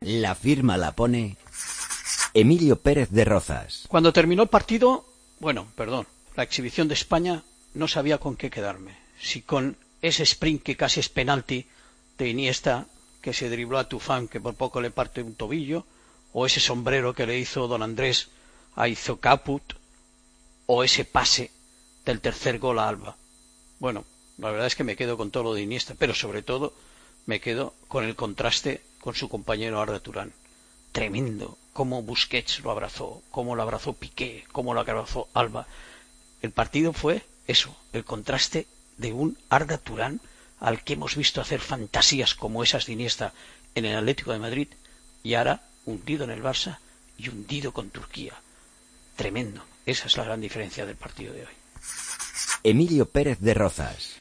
La firma la pone Emilio Pérez de Rozas. Cuando terminó el partido, la exhibición de España, no sabía con qué quedarme. Si con ese sprint que casi es penalti de Iniesta, que se dribló a Tufán, que por poco le parte un tobillo, o ese sombrero que le hizo don Andrés a Izo Caput, o ese pase del tercer gol a Alba. Bueno, la verdad es que me quedo con todo lo de Iniesta, pero sobre todo me quedo con el contraste con su compañero Arda Turán. Tremendo, cómo Busquets lo abrazó, cómo lo abrazó Piqué, cómo lo abrazó Alba. El partido fue eso, el contraste de un Arda Turán al que hemos visto hacer fantasías como esas de Iniesta en el Atlético de Madrid, y ahora hundido en el Barça y hundido con Turquía. Tremendo, esa es la gran diferencia del partido de hoy. Emilio Pérez de Rozas.